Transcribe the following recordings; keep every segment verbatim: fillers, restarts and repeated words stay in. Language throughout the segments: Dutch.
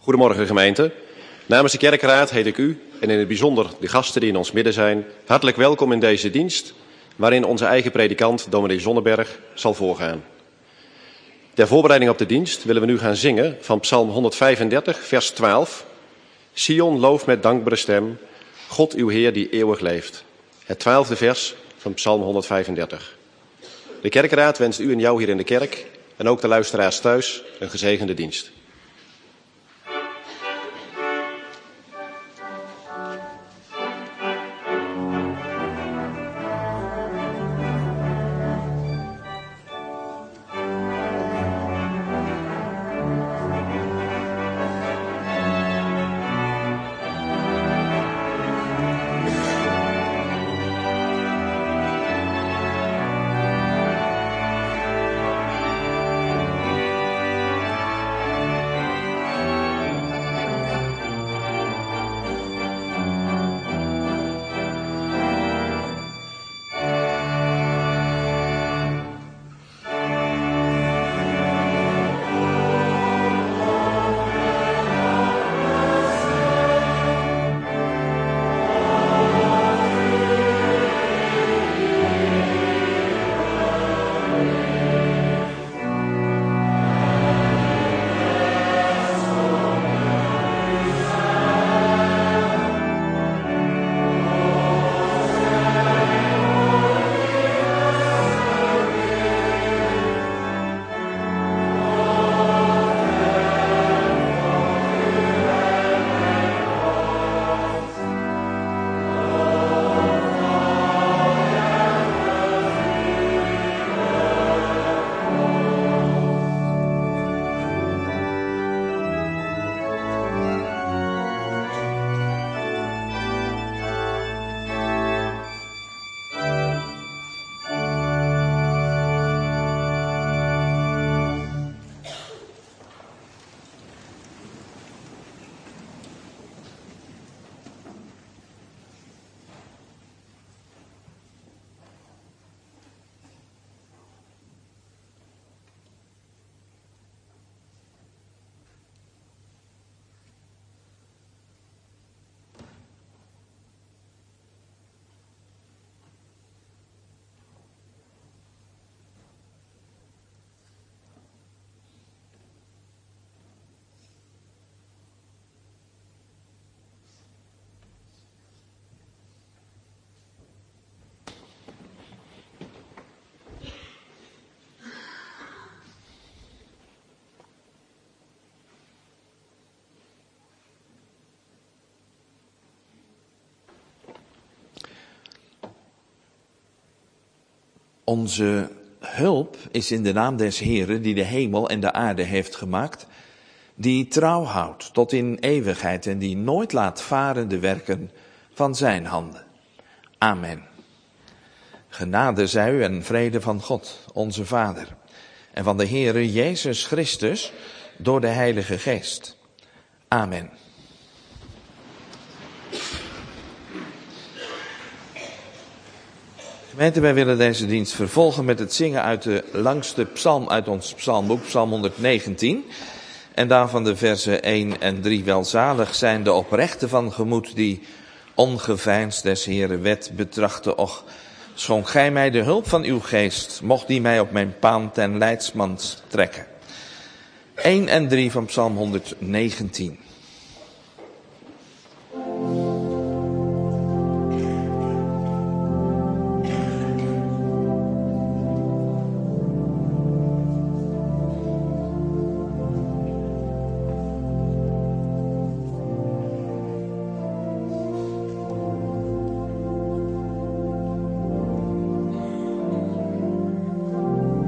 Goedemorgen gemeente. Namens de kerkraad heet ik u en in het bijzonder de gasten die in ons midden zijn hartelijk welkom in deze dienst waarin onze eigen predikant dominee Zonneberg zal voorgaan. Ter voorbereiding op de dienst willen we nu gaan zingen van Psalm honderdvijfendertig vers twaalf. Sion loof met dankbare stem, God uw Heer die eeuwig leeft. Het twaalfde vers van Psalm honderdvijfendertig. De kerkraad wenst u en jou hier in de kerk en ook de luisteraars thuis een gezegende dienst. Onze hulp is in de naam des Heeren die de hemel en de aarde heeft gemaakt, die trouw houdt tot in eeuwigheid en die nooit laat varen de werken van zijn handen. Amen. Genade zij u en vrede van God, onze Vader, en van de Heere Jezus Christus door de Heilige Geest. Amen. Gemeente, wij willen deze dienst vervolgen met het zingen uit de langste psalm uit ons psalmboek, psalm honderdnegentien. En daarvan de versen één en drie. Welzalig zijn de oprechten van gemoed die ongeveinsd des Heeren wet betrachten. Och, schonk gij mij de hulp van uw geest, mocht die mij op mijn paan ten leidsmans trekken. één en drie van psalm honderdnegentien.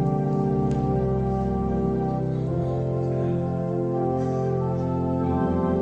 Amen.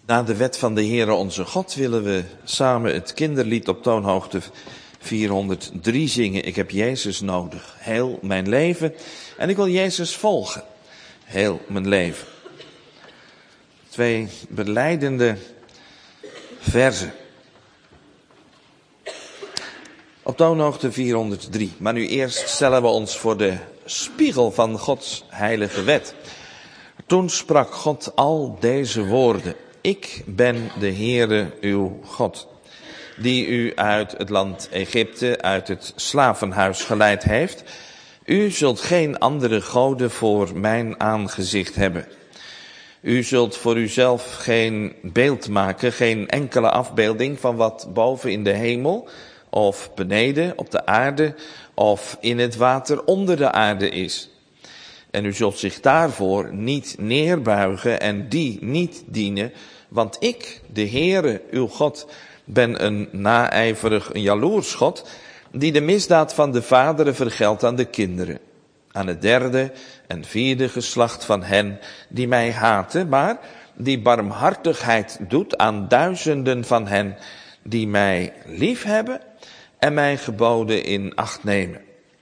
Na de wet van de Heere onze God willen we samen het kinderlied op toonhoogte vierhonderddrie zingen. Ik heb Jezus nodig, heel mijn leven. En ik wil Jezus volgen, heel mijn leven. Twee belijdende verzen. Op toonhoogte vierhonderddrie. Maar nu eerst stellen we ons voor de spiegel van Gods heilige wet. Toen sprak God al deze woorden. Ik ben de Heere uw God, die u uit het land Egypte, uit het slavenhuis geleid heeft. U zult geen andere goden voor mijn aangezicht hebben. U zult voor uzelf geen beeld maken, geen enkele afbeelding van wat boven in de hemel of beneden op de aarde of in het water onder de aarde is. En u zult zich daarvoor niet neerbuigen en die niet dienen, want ik, de Heere, uw God, ben een naijverig, een jaloers God, die de misdaad van de vaderen vergeldt aan de kinderen, aan het derde en vierde geslacht van hen die mij haten, maar die barmhartigheid doet aan duizenden van hen die mij liefhebben en mijn geboden in acht nemen.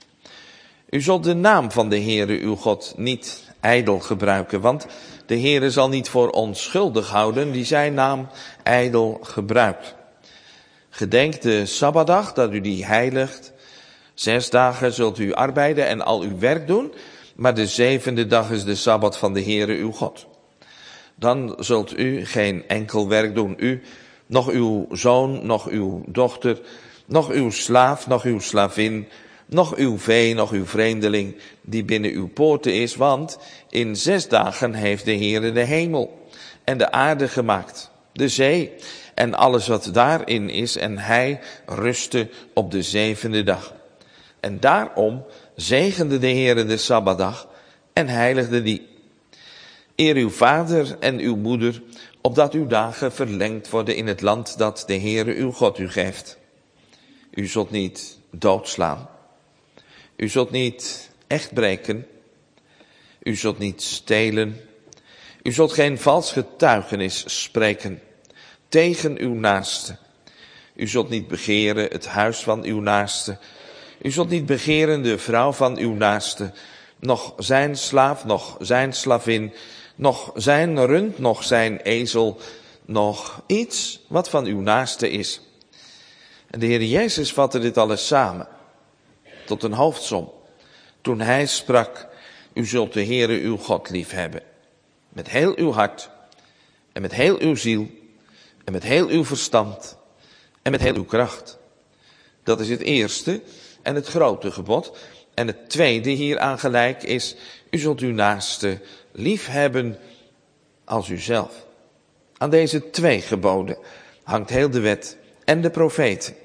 U zult de naam van de Heere uw God niet ijdel gebruiken, want de Heere zal niet voor onschuldig houden die zijn naam ijdel gebruikt. Gedenk de Sabbatdag dat u die heiligt. Zes dagen zult u arbeiden en al uw werk doen, maar de zevende dag is de Sabbat van de Heere uw God. Dan zult u geen enkel werk doen, u, nog uw zoon, nog uw dochter, nog uw slaaf, nog uw slavin, nog uw vee, nog uw vreemdeling die binnen uw poorten is, want in zes dagen heeft de Heere de hemel en de aarde gemaakt, de zee en alles wat daarin is, en hij rustte op de zevende dag. En daarom zegende de Heere de Sabbatdag en heiligde die. Eer uw vader en uw moeder, opdat uw dagen verlengd worden in het land dat de Heere uw God u geeft. U zult niet doodslaan. U zult niet echt breken. U zult niet stelen. U zult geen vals getuigenis spreken tegen uw naaste. U zult niet begeren het huis van uw naaste. U zult niet begeren de vrouw van uw naaste, nog zijn slaaf, nog zijn slavin, nog zijn rund, nog zijn ezel, nog iets wat van uw naaste is. En de Heer Jezus vatte dit alles samen tot een hoofdsom toen hij sprak: u zult de Heere uw God lief hebben met heel uw hart en met heel uw ziel en met heel uw verstand en met heel uw kracht. Dat is het eerste en het grote gebod. En het tweede hieraan gelijk is: u zult uw naaste lief hebben als uzelf. Aan deze twee geboden hangt heel de wet en de profeten.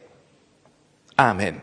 Amen.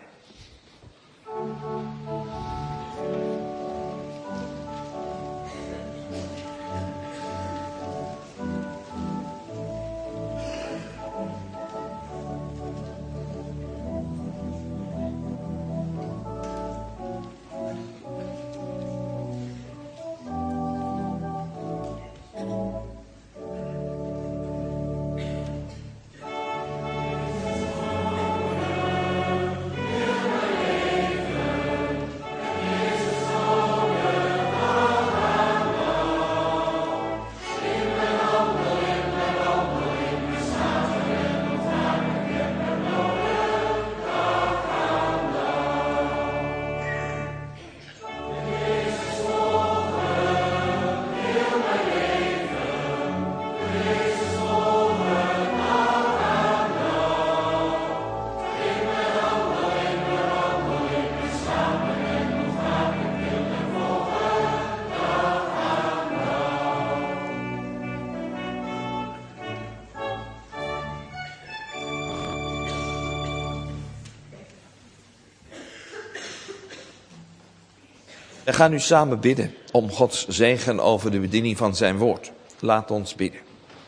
We gaan nu samen bidden om Gods zegen over de bediening van zijn woord. Laat ons bidden.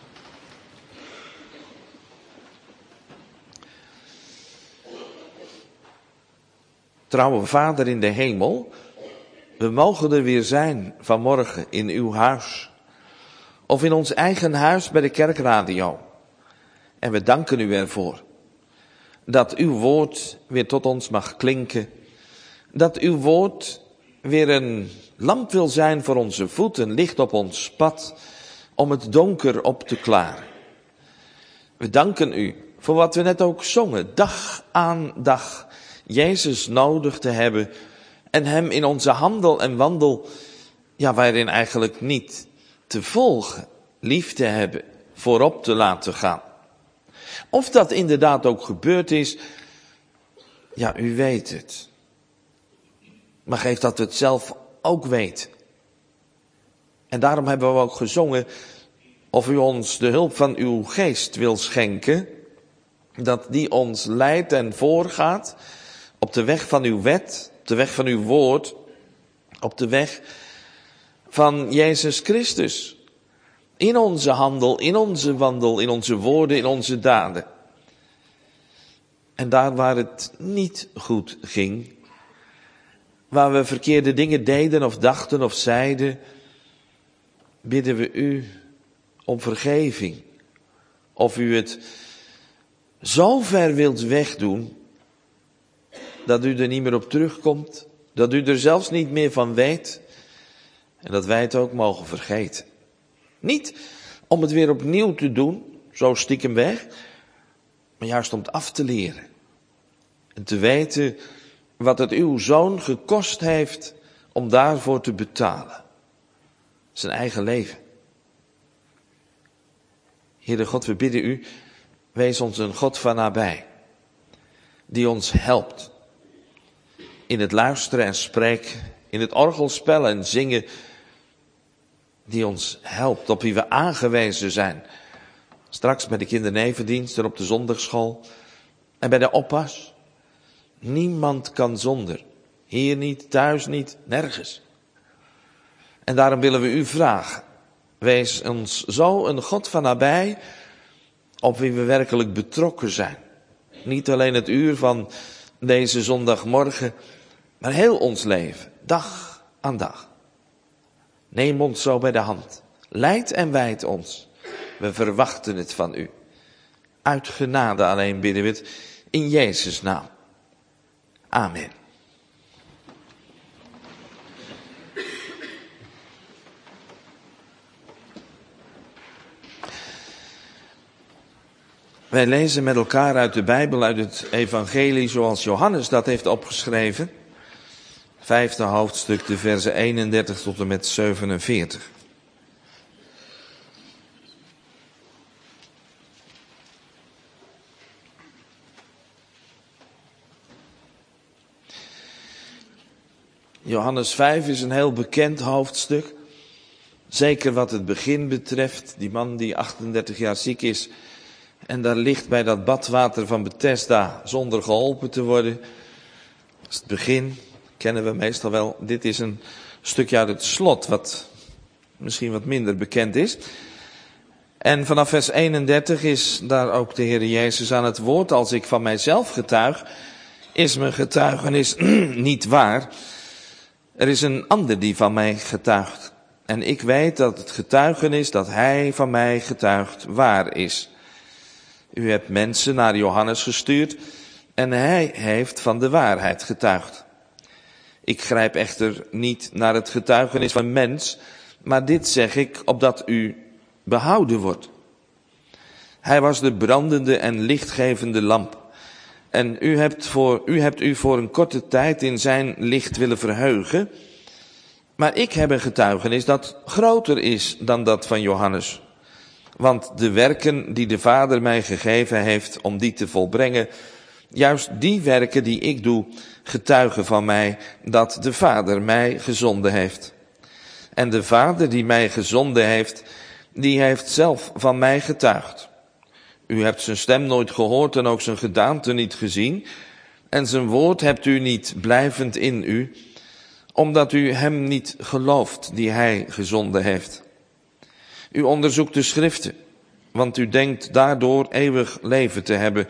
Trouwe Vader in de hemel, we mogen er weer zijn vanmorgen in uw huis, of in ons eigen huis bij de kerkradio. En we danken u ervoor dat uw woord weer tot ons mag klinken. Dat uw woord weer een lamp wil zijn voor onze voet, een licht op ons pad, om het donker op te klaren. We danken u voor wat we net ook zongen, dag aan dag Jezus nodig te hebben en hem in onze handel en wandel, ja, waarin eigenlijk niet te volgen, lief te hebben, voorop te laten gaan. Of dat inderdaad ook gebeurd is, ja, u weet het. Maar geef dat we het zelf ook weten. En daarom hebben we ook gezongen, of u ons de hulp van uw geest wil schenken, dat die ons leidt en voorgaat op de weg van uw wet, op de weg van uw woord, op de weg van Jezus Christus. In onze handel, in onze wandel, in onze woorden, in onze daden. En daar waar het niet goed ging, waar we verkeerde dingen deden of dachten of zeiden, bidden we u om vergeving. Of u het zo ver wilt wegdoen, dat u er niet meer op terugkomt, dat u er zelfs niet meer van weet, en dat wij het ook mogen vergeten. Niet om het weer opnieuw te doen, zo stiekem weg, maar juist om het af te leren. En te weten wat het uw zoon gekost heeft om daarvoor te betalen. Zijn eigen leven. Heere God, we bidden u, wees ons een God van nabij. Die ons helpt. In het luisteren en spreken, in het orgelspel en zingen. Die ons helpt, op wie we aangewezen zijn. Straks bij de kindernevendienst en op de zondagschool. En bij de oppas. Niemand kan zonder. Hier niet, thuis niet, nergens. En daarom willen we u vragen. Wees ons zo een God van nabij, op wie we werkelijk betrokken zijn. Niet alleen het uur van deze zondagmorgen, maar heel ons leven, dag aan dag. Neem ons zo bij de hand. Leid en wijd ons. We verwachten het van u. Uit genade alleen bidden we het in Jezus' naam. Amen. Wij lezen met elkaar uit de Bijbel, uit het evangelie zoals Johannes dat heeft opgeschreven. Vijfde hoofdstuk, de versen eenendertig tot en met zevenenveertig. Johannes vijf is een heel bekend hoofdstuk. Zeker wat het begin betreft. Die man die achtendertig jaar ziek is. En daar ligt bij dat badwater van Bethesda zonder geholpen te worden. Dat is het begin. Kennen we meestal wel. Dit is een stukje uit het slot wat misschien wat minder bekend is. En vanaf vers eenendertig is daar ook de Heer Jezus aan het woord. Als ik van mijzelf getuig, is mijn getuigenis niet waar. Er is een ander die van mij getuigt. En ik weet dat het getuigenis dat hij van mij getuigt waar is. U hebt mensen naar Johannes gestuurd en hij heeft van de waarheid getuigd. Ik grijp echter niet naar het getuigenis van mens, maar dit zeg ik opdat u behouden wordt. Hij was de brandende en lichtgevende lamp. En u hebt, voor, u hebt u voor een korte tijd in zijn licht willen verheugen. Maar ik heb een getuigenis dat groter is dan dat van Johannes. Want de werken die de Vader mij gegeven heeft om die te volbrengen, juist die werken die ik doe, getuigen van mij dat de Vader mij gezonden heeft. En de Vader die mij gezonden heeft, die heeft zelf van mij getuigd. U hebt zijn stem nooit gehoord en ook zijn gedaante niet gezien. En zijn woord hebt u niet blijvend in u, omdat u hem niet gelooft die hij gezonden heeft. U onderzoekt de schriften, want u denkt daardoor eeuwig leven te hebben.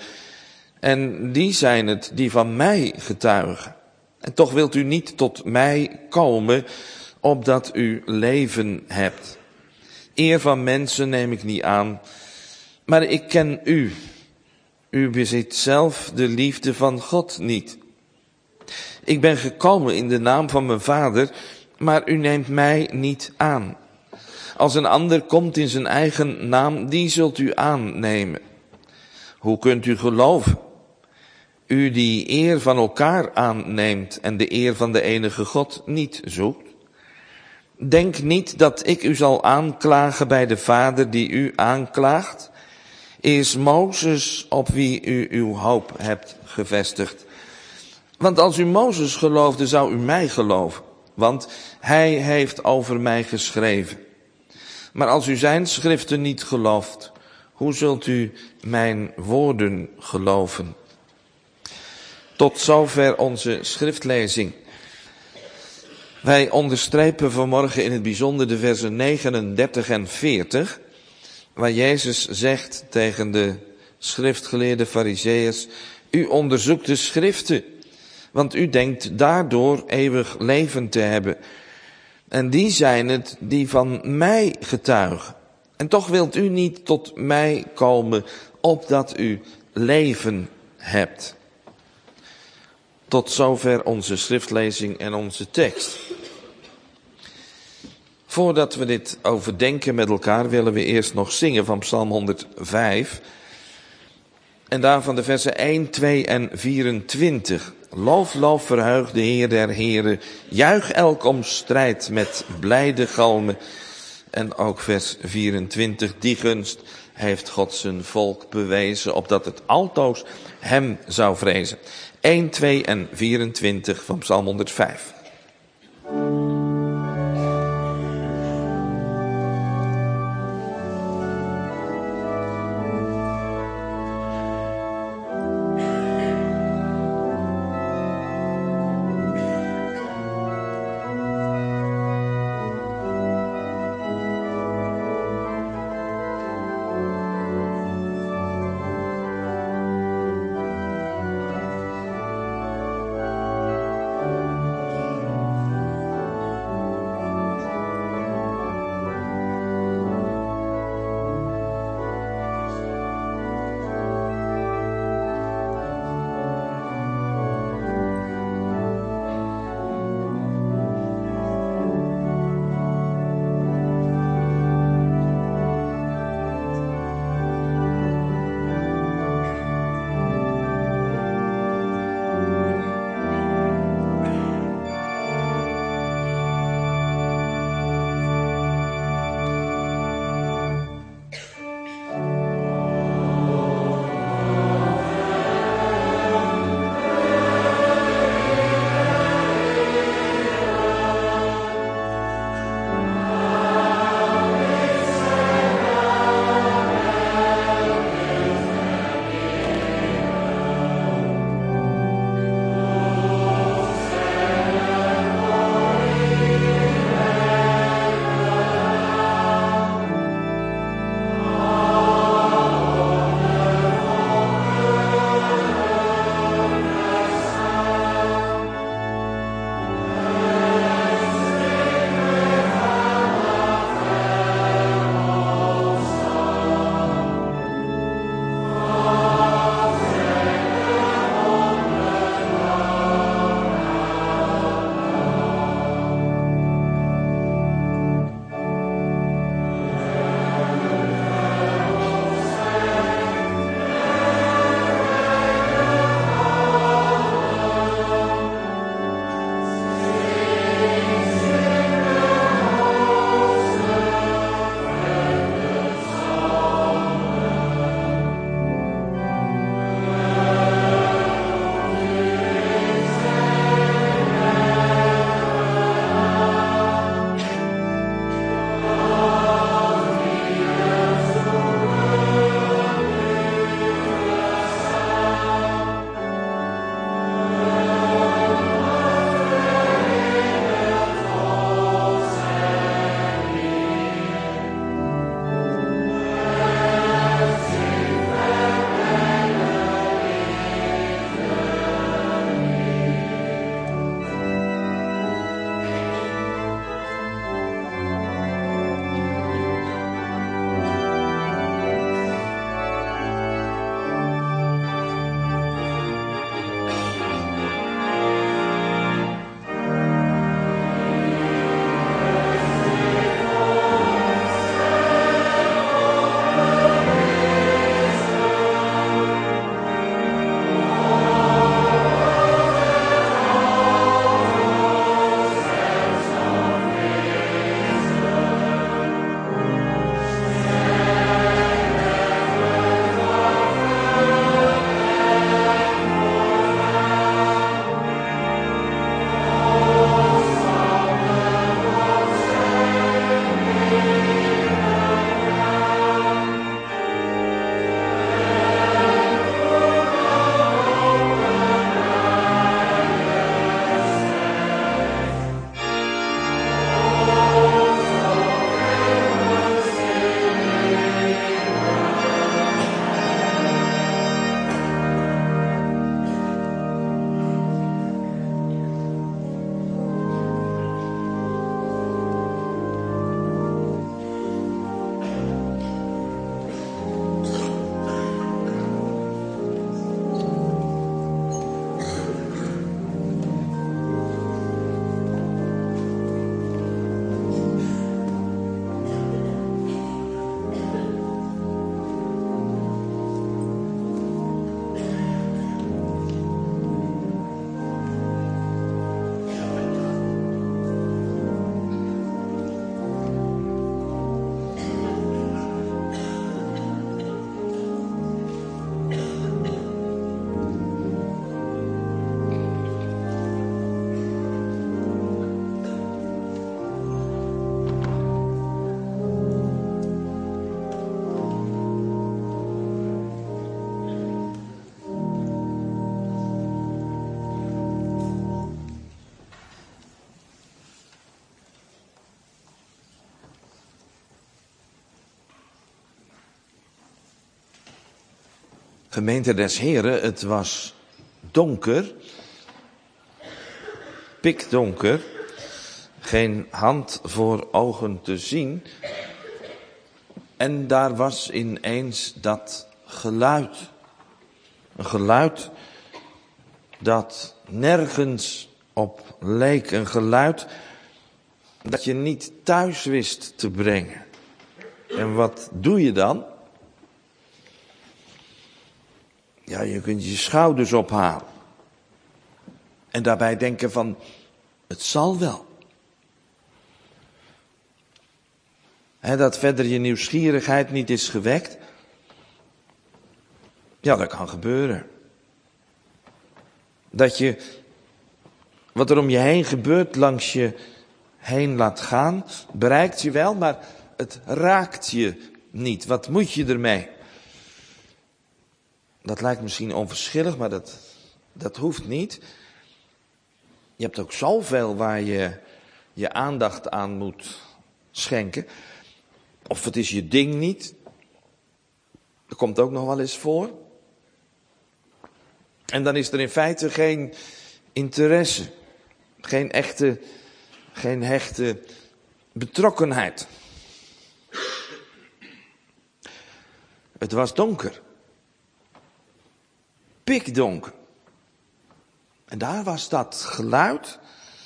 En die zijn het die van mij getuigen. En toch wilt u niet tot mij komen, opdat u leven hebt. Eer van mensen neem ik niet aan, maar ik ken u. U bezit zelf de liefde van God niet. Ik ben gekomen in de naam van mijn Vader, maar u neemt mij niet aan. Als een ander komt in zijn eigen naam, die zult u aannemen. Hoe kunt u geloven? U die eer van elkaar aanneemt en de eer van de enige God niet zoekt. Denk niet dat ik u zal aanklagen bij de Vader die u aanklaagt. Is Mozes op wie u uw hoop hebt gevestigd. Want als u Mozes geloofde, zou u mij geloven. Want hij heeft over mij geschreven. Maar als u zijn schriften niet gelooft, hoe zult u mijn woorden geloven? Tot zover onze schriftlezing. Wij onderstrepen vanmorgen in het bijzonder de versen negenendertig en veertig, waar Jezus zegt tegen de schriftgeleerde Farizeeërs: u onderzoekt de schriften, want u denkt daardoor eeuwig leven te hebben. En die zijn het die van mij getuigen. En toch wilt u niet tot mij komen, opdat u leven hebt. Tot zover onze schriftlezing en onze tekst. Voordat we dit overdenken met elkaar, willen we eerst nog zingen van Psalm honderdvijf. En daarvan de versen één, twee en vierentwintig. Loof, loof, verheug de Heer der Heren. Juich elk om strijd met blijde galmen. En ook vers vierentwintig. Die gunst heeft God zijn volk bewezen, opdat het altoos hem zou vrezen. één, twee en vierentwintig van Psalm honderdvijf. Gemeente des Heren, het was donker, pikdonker, geen hand voor ogen te zien. En daar was ineens dat geluid. Een geluid dat nergens op leek. Een geluid dat je niet thuis wist te brengen. En wat doe je dan? Ja, je kunt je schouders ophalen. En daarbij denken van, het zal wel. He, dat verder je nieuwsgierigheid niet is gewekt. Ja, dat kan gebeuren. Dat je wat er om je heen gebeurt langs je heen laat gaan, bereikt je wel, maar het raakt je niet. Wat moet je ermee? Dat lijkt misschien onverschillig, maar dat, dat hoeft niet. Je hebt ook zoveel waar je je aandacht aan moet schenken. Of het is je ding niet. Dat komt ook nog wel eens voor. En dan is er in feite geen interesse. Geen echte, geen hechte betrokkenheid. Het was donker. Pikdonker. En daar was dat geluid.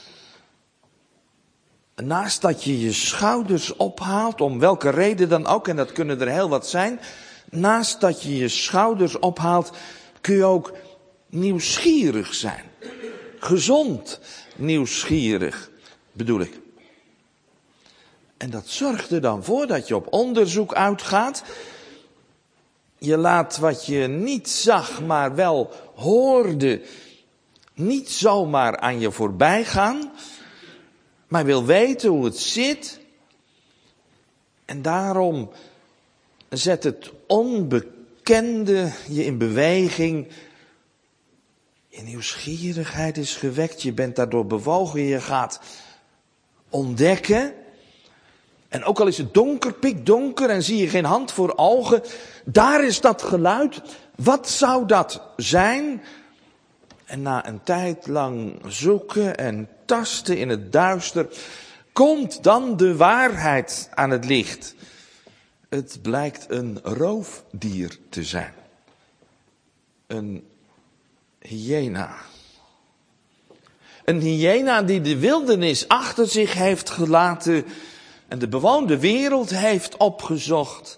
Naast dat je je schouders ophaalt, om welke reden dan ook, en dat kunnen er heel wat zijn. Naast dat je je schouders ophaalt, kun je ook nieuwsgierig zijn. Gezond nieuwsgierig, bedoel ik. En dat zorgt er dan voor dat je op onderzoek uitgaat. Je laat wat je niet zag, maar wel hoorde, niet zomaar aan je voorbij gaan, maar wil weten hoe het zit. En daarom zet het onbekende je in beweging. Je nieuwsgierigheid is gewekt, je bent daardoor bewogen, je gaat ontdekken. En ook al is het donker, pikdonker en zie je geen hand voor ogen, daar is dat geluid. Wat zou dat zijn? En na een tijd lang zoeken en tasten in het duister, komt dan de waarheid aan het licht. Het blijkt een roofdier te zijn. Een hyena. Een hyena die de wildernis achter zich heeft gelaten en de bewoonde wereld heeft opgezocht.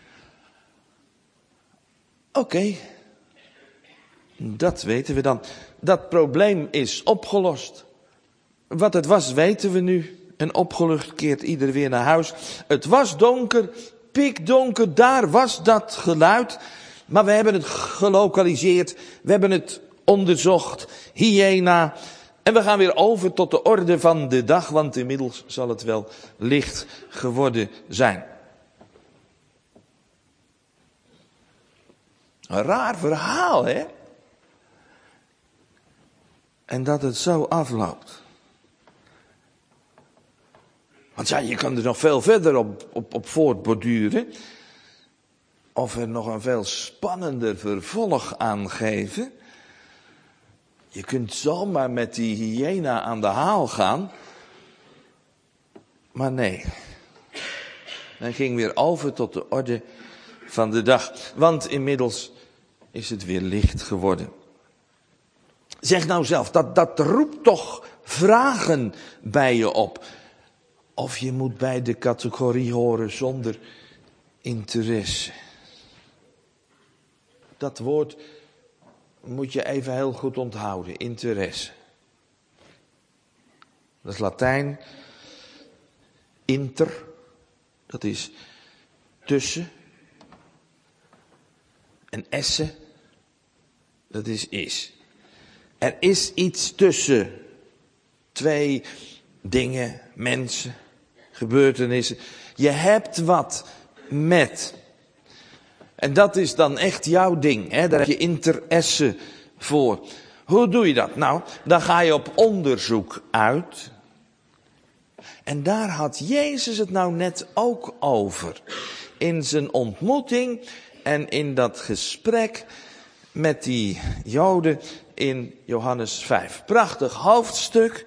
Oké, okay. Dat weten we dan. Dat probleem is opgelost. Wat het was weten we nu. En opgelucht keert ieder weer naar huis. Het was donker, pikdonker, daar was dat geluid. Maar we hebben het gelokaliseerd, we hebben het onderzocht. Hyena. En we gaan weer over tot de orde van de dag, want inmiddels zal het wel licht geworden zijn. Een raar verhaal, hè? En dat het zo afloopt. Want ja, je kan er nog veel verder op, op, op voortborduren. Of er nog een veel spannender vervolg aan geven. Je kunt zomaar met die hyena aan de haal gaan. Maar nee. Hij ging weer over tot de orde van de dag. Want inmiddels is het weer licht geworden. Zeg nou zelf, dat, dat roept toch vragen bij je op. Of je moet bij de categorie horen zonder interesse. Dat woord moet je even heel goed onthouden, interesse. Dat is Latijn. Inter, dat is tussen. En esse, dat is is. Er is iets tussen twee dingen, mensen, gebeurtenissen. Je hebt wat met. En dat is dan echt jouw ding, hè? Daar heb je interesse voor. Hoe doe je dat? Nou, dan ga je op onderzoek uit. En daar had Jezus het nou net ook over. In zijn ontmoeting en in dat gesprek met die Joden in Johannes vijf. Prachtig hoofdstuk.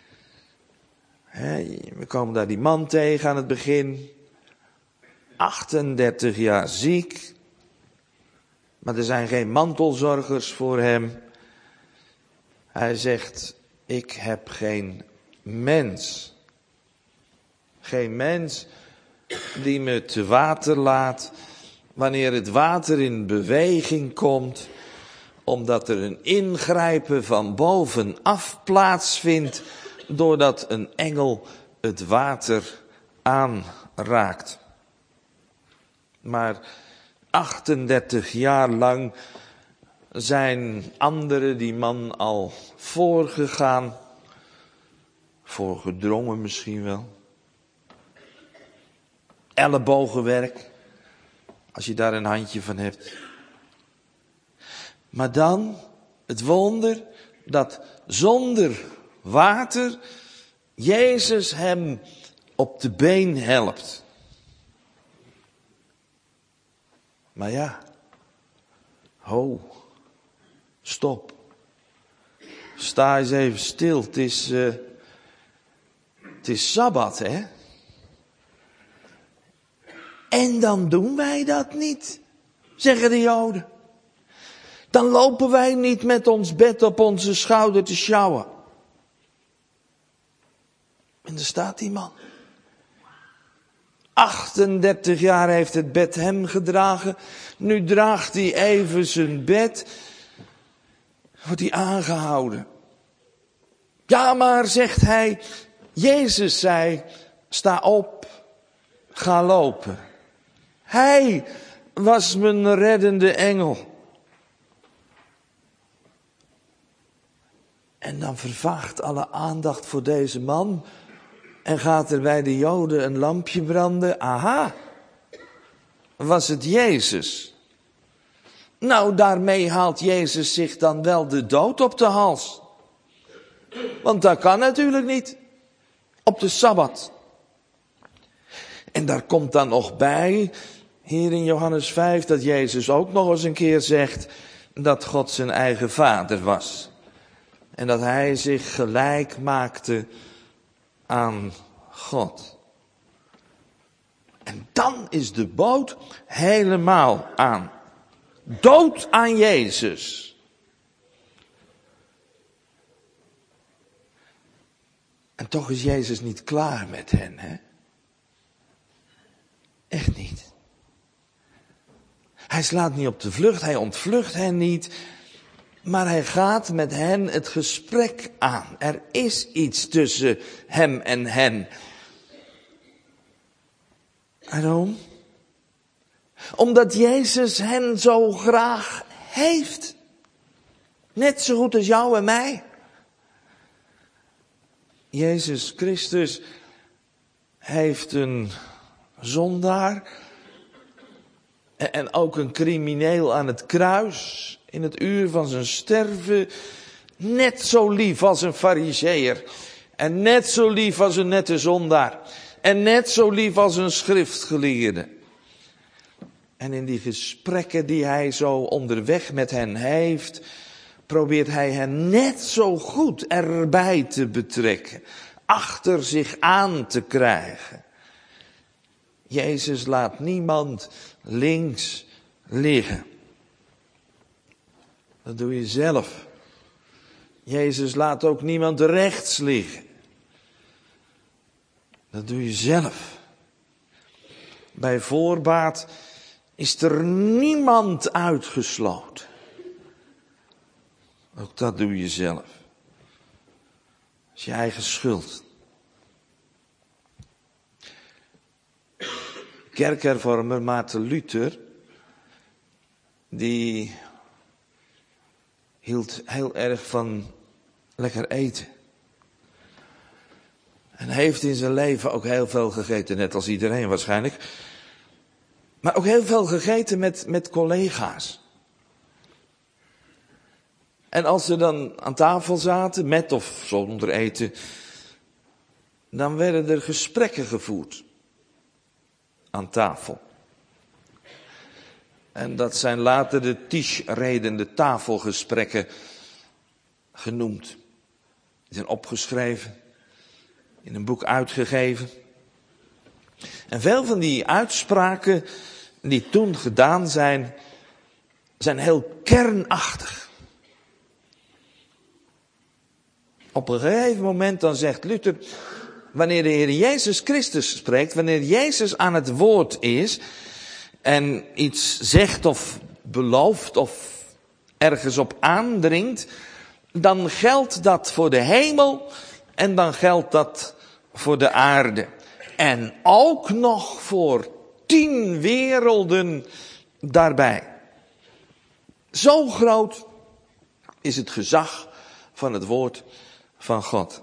He, we komen daar die man tegen aan het begin. achtendertig jaar ziek. Maar er zijn geen mantelzorgers voor hem. Hij zegt, ik heb geen mens. Geen mens die me te water laat wanneer het water in beweging komt, omdat er een ingrijpen van bovenaf plaatsvindt, doordat een engel het water aanraakt. Maar achtendertig jaar lang zijn anderen die man al voorgegaan, voorgedrongen misschien wel. Ellebogenwerk, als je daar een handje van hebt. Maar dan het wonder dat zonder water Jezus hem op de been helpt. Maar ja, ho, stop. Sta eens even stil, het is, uh, het is Sabbat, hè? En dan doen wij dat niet, zeggen de Joden. Dan lopen wij niet met ons bed op onze schouder te sjouwen. En daar staat die man. achtendertig jaar heeft het bed hem gedragen. Nu draagt hij even zijn bed. Wordt hij aangehouden. Ja, maar, zegt hij, Jezus zei, sta op, ga lopen. Hij was mijn reddende engel. En dan vervaagt alle aandacht voor deze man. En gaat er bij de Joden een lampje branden. Aha, was het Jezus? Nou, daarmee haalt Jezus zich dan wel de dood op de hals. Want dat kan natuurlijk niet. Op de Sabbat. En daar komt dan nog bij, hier in Johannes vijf, dat Jezus ook nog eens een keer zegt dat God zijn eigen vader was. En dat hij zich gelijk maakte aan God. En dan is de boot helemaal aan. Dood aan Jezus. En toch is Jezus niet klaar met hen, hè? Echt niet. Hij slaat niet op de vlucht, hij ontvlucht hen niet. Maar hij gaat met hen het gesprek aan. Er is iets tussen hem en hen. Waarom? Omdat Jezus hen zo graag heeft. Net zo goed als jou en mij. Jezus Christus heeft een zondaar en ook een crimineel aan het kruis in het uur van zijn sterven net zo lief als een farizeeër en net zo lief als een nette zondaar en net zo lief als een schriftgeleerde. En in die gesprekken die hij zo onderweg met hen heeft, probeert hij hen net zo goed erbij te betrekken, achter zich aan te krijgen. Jezus laat niemand links liggen. Dat doe je zelf. Jezus laat ook niemand rechts liggen. Dat doe je zelf. Bij voorbaat is er niemand uitgesloten. Ook dat doe je zelf. Dat is je eigen schuld. Kerkhervormer Maarten Luther, die hield heel erg van lekker eten. En heeft in zijn leven ook heel veel gegeten, net als iedereen waarschijnlijk. Maar ook heel veel gegeten met, met collega's. En als ze dan aan tafel zaten, met of zonder eten, dan werden er gesprekken gevoerd aan tafel. En dat zijn later de Tischreden, de tafelgesprekken genoemd. Die zijn opgeschreven, in een boek uitgegeven. En veel van die uitspraken die toen gedaan zijn, zijn heel kernachtig. Op een gegeven moment dan zegt Luther, wanneer de Heer Jezus Christus spreekt, wanneer Jezus aan het woord is en iets zegt of belooft of ergens op aandringt, dan geldt dat voor de hemel en dan geldt dat voor de aarde. En ook nog voor tien werelden daarbij. Zo groot is het gezag van het woord van God.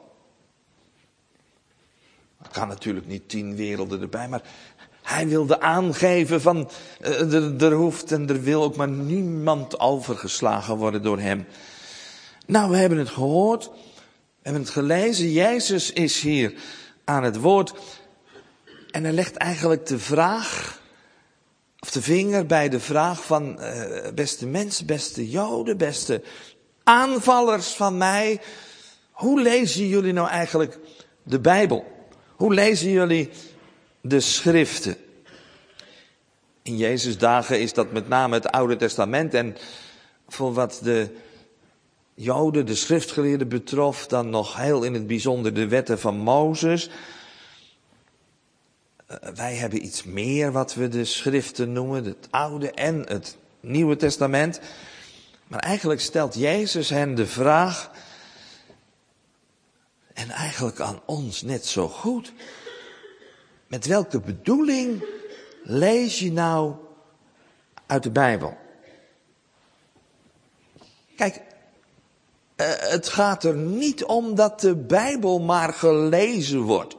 Er kan natuurlijk niet tien werelden erbij, maar hij wilde aangeven van uh, er, er hoeft en er wil ook maar niemand overgeslagen worden door hem. Nou, we hebben het gehoord, we hebben het gelezen, Jezus is hier aan het woord en hij legt eigenlijk de vraag, of de vinger bij de vraag van uh, beste mensen, beste Joden, beste aanvallers van mij, hoe lezen jullie nou eigenlijk de Bijbel? Hoe lezen jullie de schriften? In Jezus' dagen is dat met name het Oude Testament en voor wat de Joden, de schriftgeleerden betrof, dan nog heel in het bijzonder de wetten van Mozes. Uh, wij hebben iets meer wat we de schriften noemen, het Oude en het Nieuwe Testament. Maar eigenlijk stelt Jezus hen de vraag, en eigenlijk aan ons net zo goed, met welke bedoeling lees je nou uit de Bijbel? Kijk, uh, het gaat er niet om dat de Bijbel maar gelezen wordt.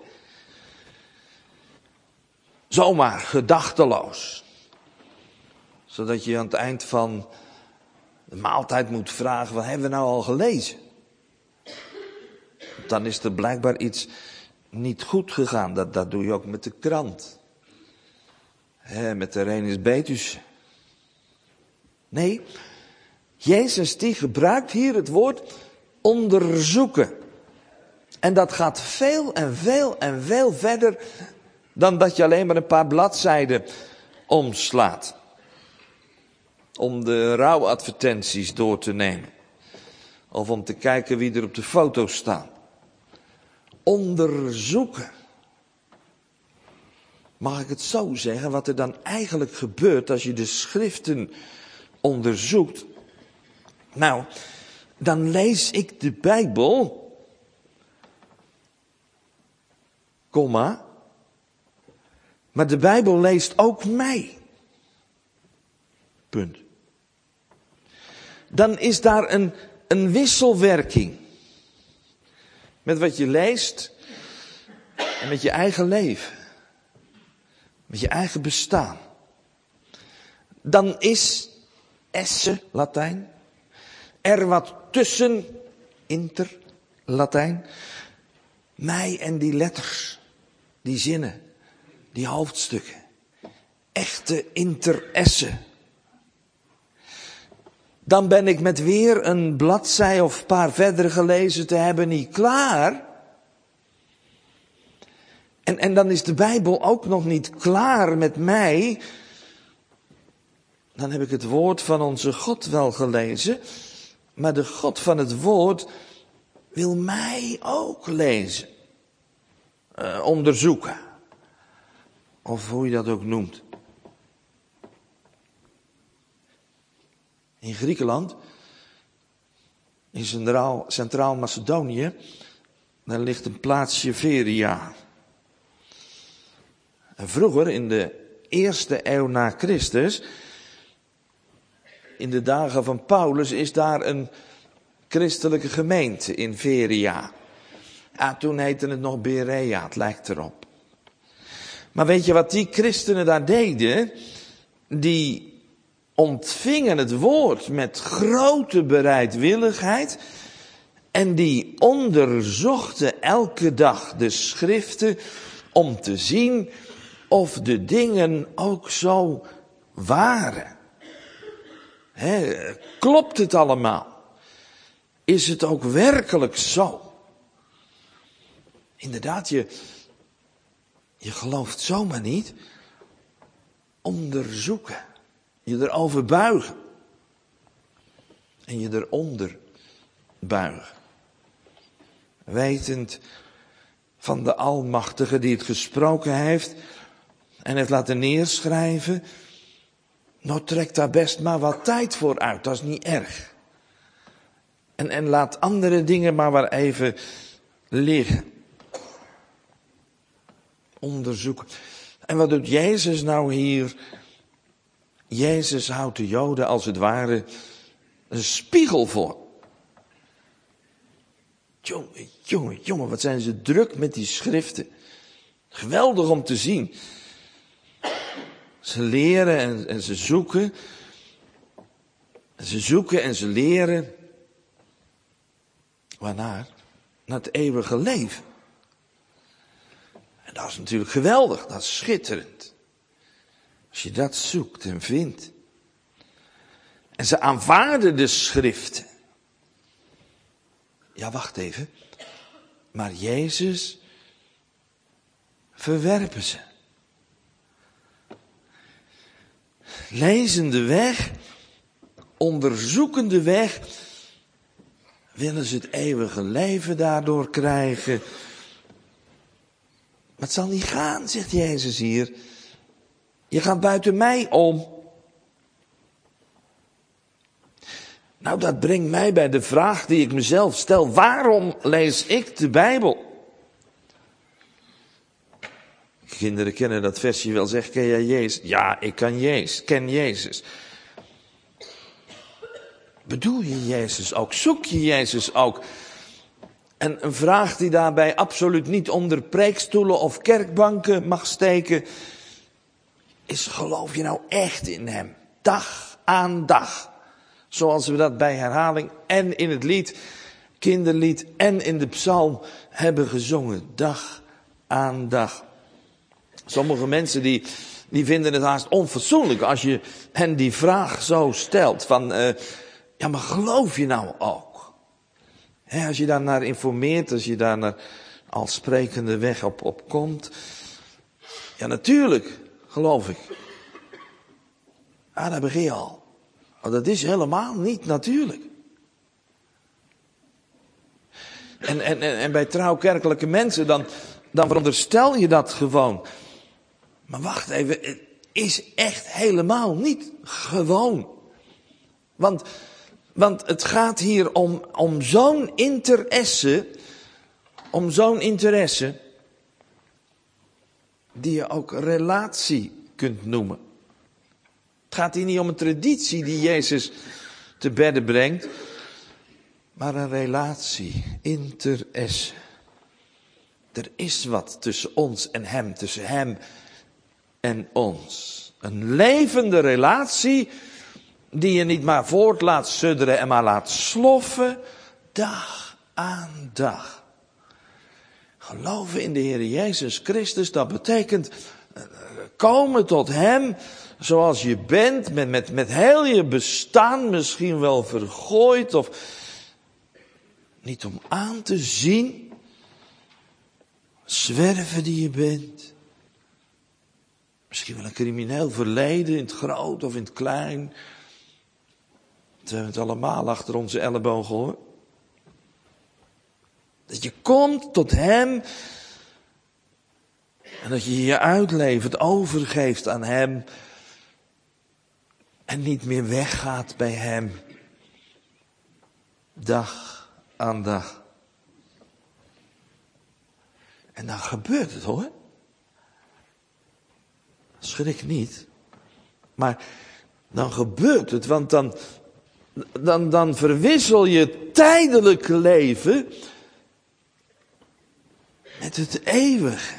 Zomaar, gedachteloos. Zodat je aan het eind van de maaltijd moet vragen, wat hebben we nou al gelezen? Dan is er blijkbaar iets niet goed gegaan. Dat, dat doe je ook met de krant. He, met de Renus Betus. Nee, Jezus die gebruikt hier het woord onderzoeken. En dat gaat veel en veel en veel verder dan dat je alleen maar een paar bladzijden omslaat. Om de rouwadvertenties door te nemen. Of om te kijken wie er op de foto's staan. Onderzoeken. Mag ik het zo zeggen, wat er dan eigenlijk gebeurt als je de schriften onderzoekt? Nou, dan lees ik de Bijbel, komma, maar de Bijbel leest ook mij. Punt. Dan is daar een, een wisselwerking. Met wat je leest en met je eigen leven. Met je eigen bestaan. Dan is esse, Latijn. Er wat tussen, inter, Latijn. Mij en die letters, die zinnen, die hoofdstukken. Echte interesse. Dan ben ik met weer een bladzij of een paar verder gelezen te hebben niet klaar. En, en dan is de Bijbel ook nog niet klaar met mij. Dan heb ik het woord van onze God wel gelezen. Maar de God van het woord wil mij ook lezen. Uh, onderzoeken. Of hoe je dat ook noemt. In Griekenland, in Centraal, Centraal Macedonië, daar ligt een plaatsje Veria. En vroeger, in de eerste eeuw na Christus, in de dagen van Paulus, is daar een christelijke gemeente in Veria. Ja, toen heette het nog Berea, het lijkt erop. Maar weet je wat die christenen daar deden? Die ontvingen het woord met grote bereidwilligheid en die onderzochten elke dag de schriften om te zien of de dingen ook zo waren. He, klopt het allemaal? Is het ook werkelijk zo? Inderdaad, je, je gelooft zomaar niet. Onderzoeken. Je erover buigen. En je eronder buigen. Wetend van de Almachtige die het gesproken heeft en heeft laten neerschrijven. Nou, trek daar best maar wat tijd voor uit, dat is niet erg. En, en laat andere dingen maar maar even liggen. Onderzoeken. En wat doet Jezus nou hier? Jezus houdt de Joden als het ware een spiegel voor. Jongen, jongen, jongen, wat zijn ze druk met die schriften. Geweldig om te zien. Ze leren en, en ze zoeken. Ze zoeken en ze leren. Waarnaar? Naar het eeuwige leven. En dat is natuurlijk geweldig, dat is schitterend. Als je dat zoekt en vindt. En ze aanvaarden de schriften. Ja, wacht even. Maar Jezus verwerpen ze. Lezende weg, onderzoekende weg, willen ze het eeuwige leven daardoor krijgen. Maar het zal niet gaan, zegt Jezus hier. Je gaat buiten mij om. Nou, dat brengt mij bij de vraag die ik mezelf stel. Waarom lees ik de Bijbel? Kinderen kennen dat versje wel, zeg, ken jij Jezus? Ja, ik kan Jezus, ken Jezus. Bedoel je Jezus ook? Zoek je Jezus ook? En een vraag die daarbij absoluut niet onder preekstoelen of kerkbanken mag steken, is: geloof je nou echt in hem? Dag aan dag. Zoals we dat bij herhaling en in het lied, kinderlied en in de psalm hebben gezongen. Dag aan dag. Sommige mensen die, die vinden het haast onfatsoenlijk als je hen die vraag zo stelt. Van, uh, ja, maar geloof je nou ook? He, als je daar naar informeert, als je daar naar al sprekende weg op, op komt. Ja, natuurlijk geloof ik. Ah, daar begin je al. Maar dat is helemaal niet natuurlijk. En, en, en bij trouwkerkelijke mensen, dan, dan veronderstel je dat gewoon. Maar wacht even, het is echt helemaal niet gewoon. Want, want het gaat hier om, om zo'n interesse, om zo'n interesse, die je ook relatie kunt noemen. Het gaat hier niet om een traditie die Jezus te bedde brengt, maar een relatie, interesse. Er is wat tussen ons en hem, tussen hem en ons. Een levende relatie die je niet maar voort laat sudderen en maar laat sloffen, dag aan dag. Geloven in de Heer Jezus Christus, dat betekent komen tot hem zoals je bent, met, met, met heel je bestaan misschien wel vergooid of niet om aan te zien. Zwerver die je bent. Misschien wel een crimineel verleden in het groot of in het klein. We hebben het allemaal achter onze ellebogen, hoor. Dat je komt tot hem en dat je je uitlevert, overgeeft aan hem en niet meer weggaat bij hem. Dag aan dag. En dan gebeurt het, hoor. Schrik niet. Maar dan gebeurt het, want dan, dan, dan verwissel je tijdelijk leven met het eeuwige.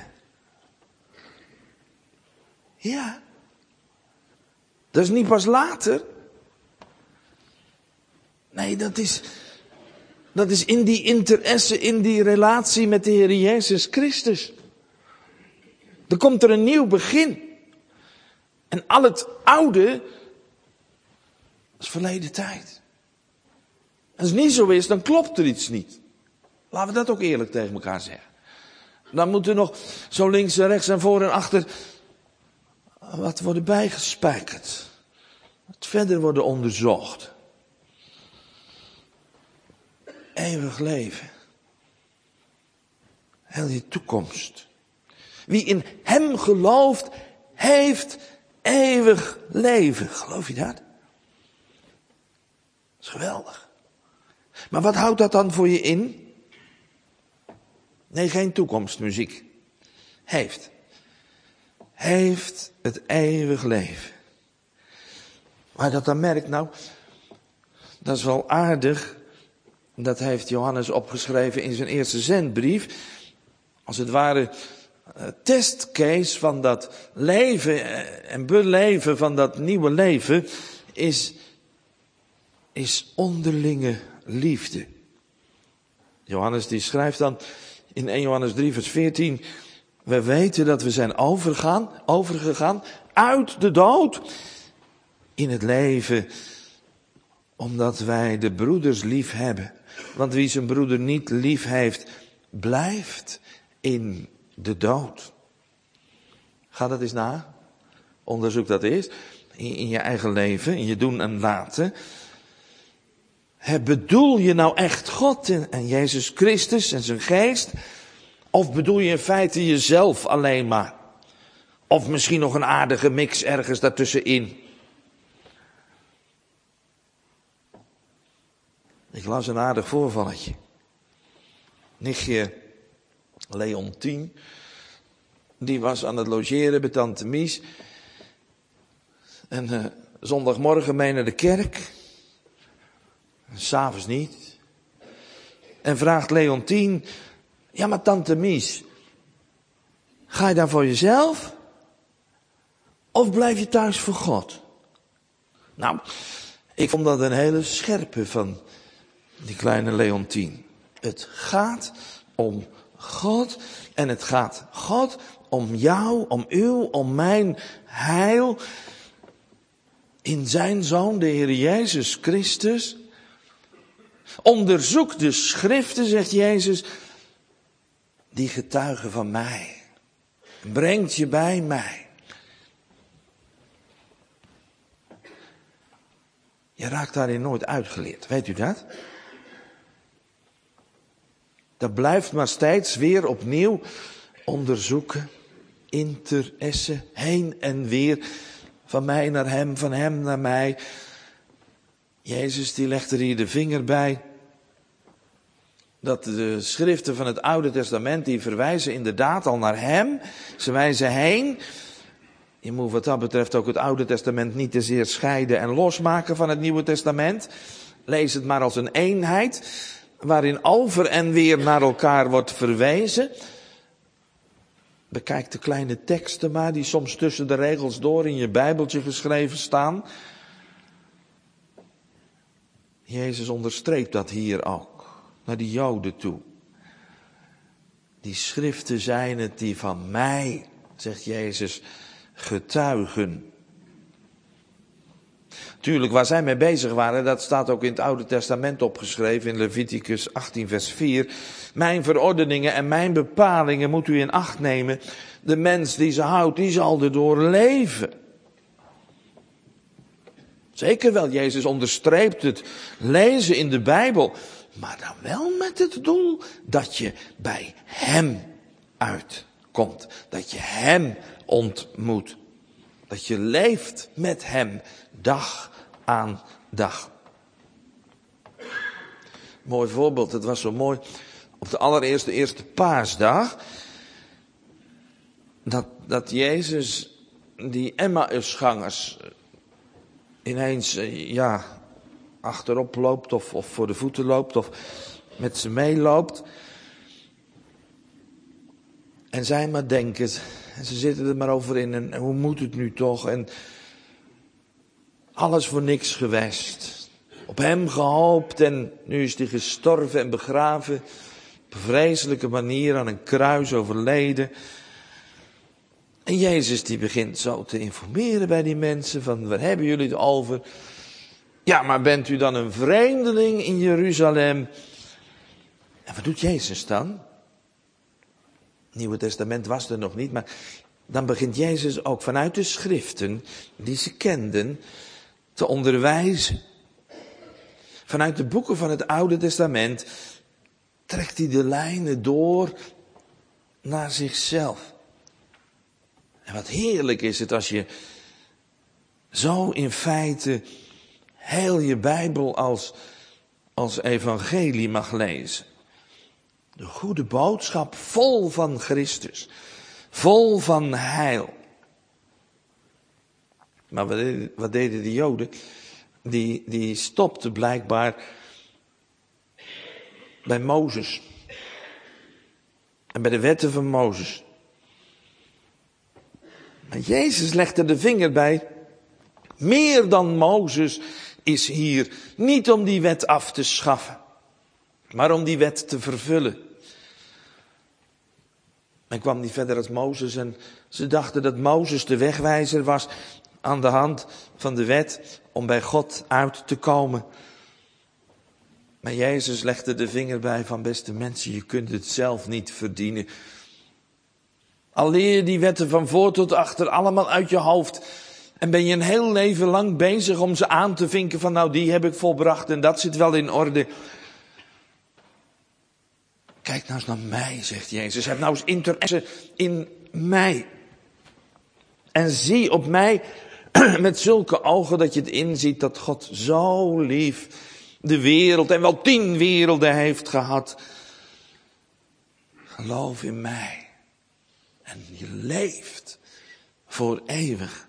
Ja. Dat is niet pas later. Nee, dat is, dat is in die interesse, in die relatie met de Heer Jezus Christus. Er komt er een nieuw begin. En al het oude is verleden tijd. Als het niet zo is, dan klopt er iets niet. Laten we dat ook eerlijk tegen elkaar zeggen. Dan moet er nog zo links en rechts en voor en achter wat worden bijgespijkerd. Wat verder worden onderzocht. Eeuwig leven. Heel je toekomst. Wie in hem gelooft, heeft eeuwig leven. Geloof je dat? Dat is geweldig. Maar wat houdt dat dan voor je in? Nee, geen toekomstmuziek. Heeft. Heeft het eeuwig leven. Waar dat dan merkt, nou, dat is wel aardig. Dat heeft Johannes opgeschreven in zijn eerste zendbrief. Als het ware testcase van dat leven en beleven van dat nieuwe leven is, is onderlinge liefde. Johannes die schrijft dan in eerste Johannes drie vers veertien. We weten dat we zijn overgegaan, overgegaan uit de dood in het leven, omdat wij de broeders lief hebben. Want wie zijn broeder niet lief heeft, blijft in de dood. Ga dat eens na. Onderzoek dat eens. In, in je eigen leven, in je doen en laten. He, bedoel je nou echt God en, en Jezus Christus en zijn geest? Of bedoel je in feite jezelf alleen maar? Of misschien nog een aardige mix ergens daartussenin? Ik las een aardig voorvalletje. Nichtje Leontien, die was aan het logeren bij tante Mies. En uh, zondagmorgen mee naar de kerk. S'avonds niet. En vraagt Leontien, ja maar tante Mies, ga je daar voor jezelf? Of blijf je thuis voor God? Nou, ik vond dat een hele scherpe van die kleine Leontien. Het gaat om God en het gaat God om jou, om u, om mijn heil in zijn Zoon, de Heer Jezus Christus. Onderzoek de schriften, zegt Jezus, die getuigen van mij. Brengt je bij mij. Je raakt daarin nooit uitgeleerd, weet u dat? Dat blijft maar steeds weer opnieuw onderzoeken, interesse, heen en weer, van mij naar hem, van hem naar mij. Jezus die legt er hier de vinger bij, dat de schriften van het Oude Testament, die verwijzen inderdaad al naar hem, ze wijzen heen. Je moet wat dat betreft ook het Oude Testament niet te zeer scheiden en losmaken van het Nieuwe Testament. Lees het maar als een eenheid, waarin over en weer naar elkaar wordt verwezen. Bekijk de kleine teksten maar, die soms tussen de regels door in je Bijbeltje geschreven staan. Jezus onderstreept dat hier ook, naar die Joden toe. Die schriften zijn het die van mij, zegt Jezus, getuigen. Tuurlijk, waar zij mee bezig waren, dat staat ook in het Oude Testament opgeschreven, in Leviticus achttien vers vier. Mijn verordeningen en mijn bepalingen moet u in acht nemen. De mens die ze houdt, die zal erdoor leven. Zeker wel, Jezus onderstreept het lezen in de Bijbel. Maar dan wel met het doel dat je bij hem uitkomt. Dat je hem ontmoet. Dat je leeft met hem dag aan dag. Mooi voorbeeld, het was zo mooi. Op de allereerste eerste paasdag. Dat, dat Jezus die Emmausgangers ineens, ja, achterop loopt of, of voor de voeten loopt of met ze meeloopt. En zij maar denken, en ze zitten er maar over in, en hoe moet het nu toch? En alles voor niks geweest. Op hem gehoopt en nu is hij gestorven en begraven. Op een vreselijke manier aan een kruis overleden. En Jezus die begint zo te informeren bij die mensen van waar hebben jullie het over? Ja, maar bent u dan een vreemdeling in Jeruzalem? En wat doet Jezus dan? Het Nieuwe Testament was er nog niet, maar dan begint Jezus ook vanuit de schriften, die ze kenden, te onderwijzen. Vanuit de boeken van het Oude Testament trekt hij de lijnen door naar zichzelf. En wat heerlijk is het als je zo in feite heel je Bijbel als, als evangelie mag lezen. De goede boodschap vol van Christus. Vol van heil. Maar wat deden, wat deden de Joden? Die, die stopten blijkbaar bij Mozes. En bij de wetten van Mozes. Maar Jezus legde de vinger bij. Meer dan Mozes is hier. Niet om die wet af te schaffen. Maar om die wet te vervullen. Men kwam niet verder als Mozes en ze dachten dat Mozes de wegwijzer was aan de hand van de wet om bij God uit te komen. Maar Jezus legde de vinger bij van beste mensen, je kunt het zelf niet verdienen. Al leer je die wetten van voor tot achter allemaal uit je hoofd en ben je een heel leven lang bezig om ze aan te vinken van nou die heb ik volbracht en dat zit wel in orde. Kijk nou eens naar mij, zegt Jezus. Heb nou eens interesse in mij. En zie op mij met zulke ogen dat je het inziet dat God zo lief de wereld en wel tien werelden heeft gehad. Geloof in mij. En je leeft voor eeuwig.